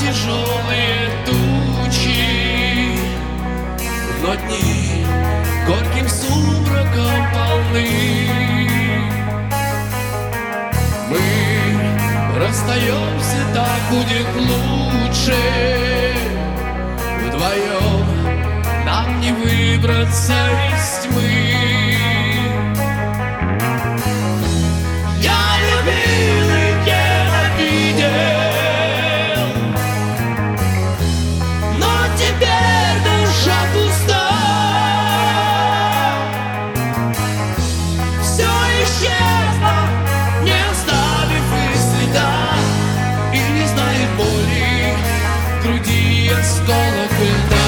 тяжелые тучи, но дни горьким сумраком полны. Мы расстаемся, так будет лучше. Вдвоем нам не выбраться из тьмы. Я любил и ненавидел, но теперь душа пуста. Все исчезло, не оставив и следа, и не знает боли в груди осколок льда.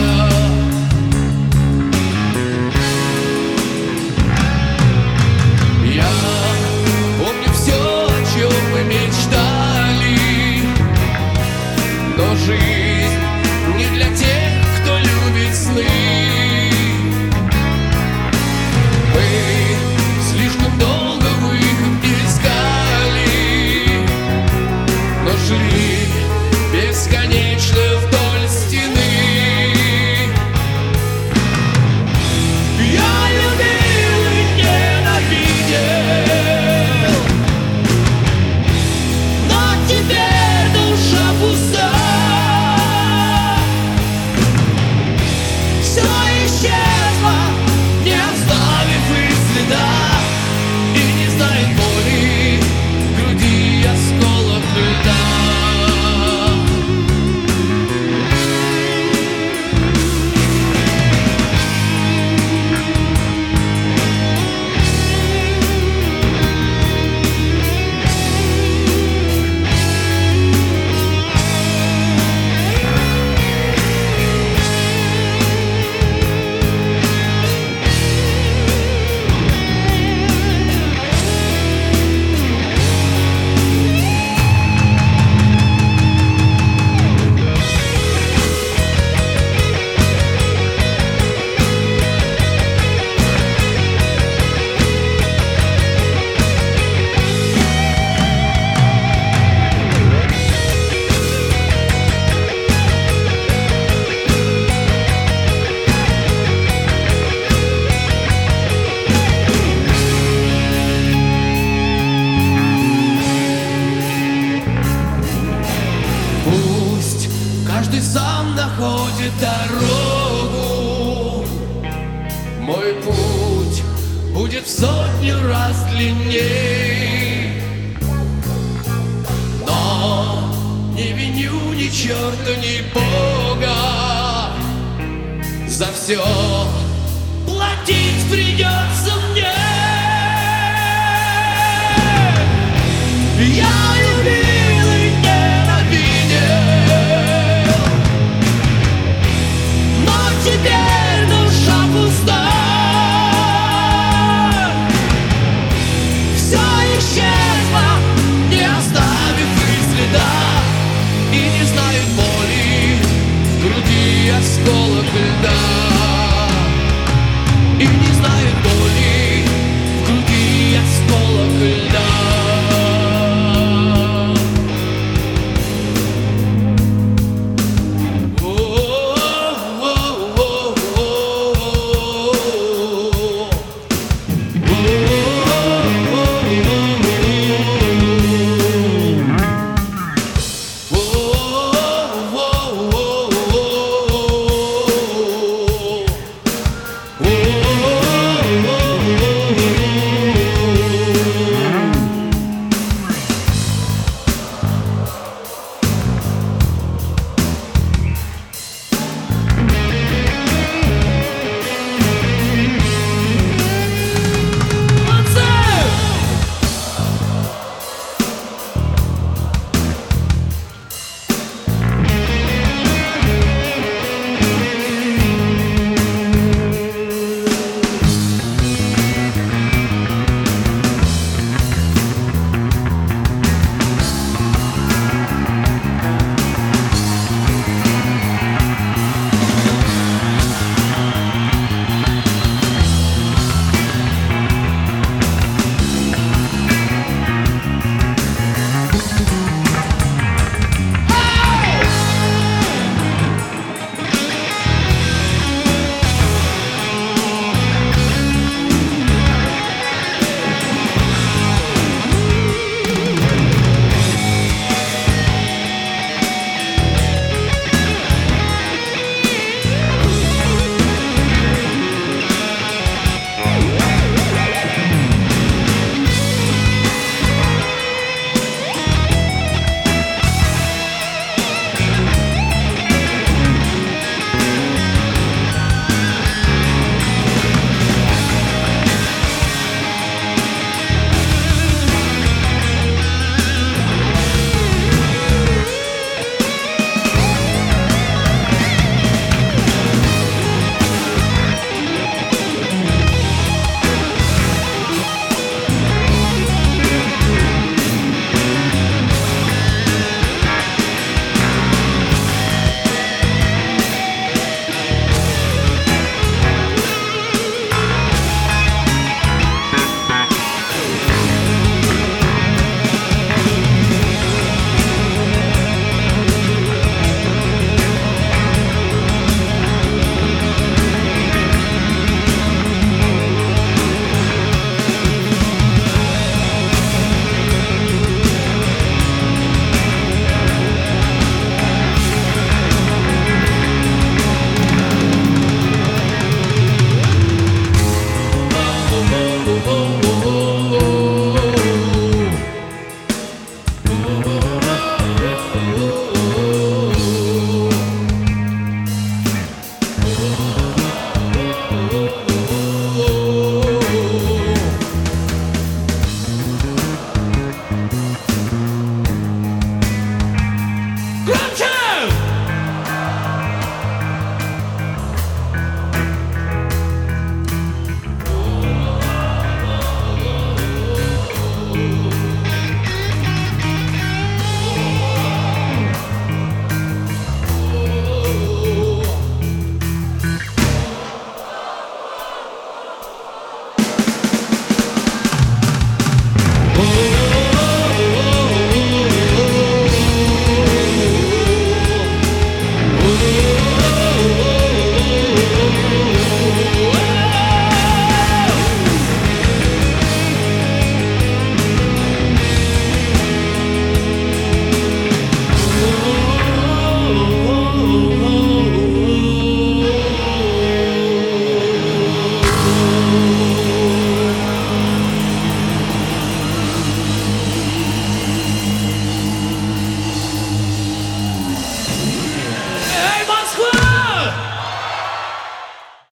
Я помню все, о чем мы мечтали, но жизнь не для тех, кто любит сны. Мы слишком долго выход искали, но шли бесконечно вдоль стены. Я любил и ненавидел, но теперь душа пуста. Все исчезло, не оставив и следа, и не знает боли в груди осколок льда. Пусть каждый сам находит дорогу. Мой путь будет в 100 раз длинней, но не виню ни черта, ни Бога. За все платить придется мне. Я любил и ненавидел, но теперь душа пуста. Все исчезло, не оставив и следа, и не знает боли в груди осколок льда. И не знает боли в груди осколок льда. о,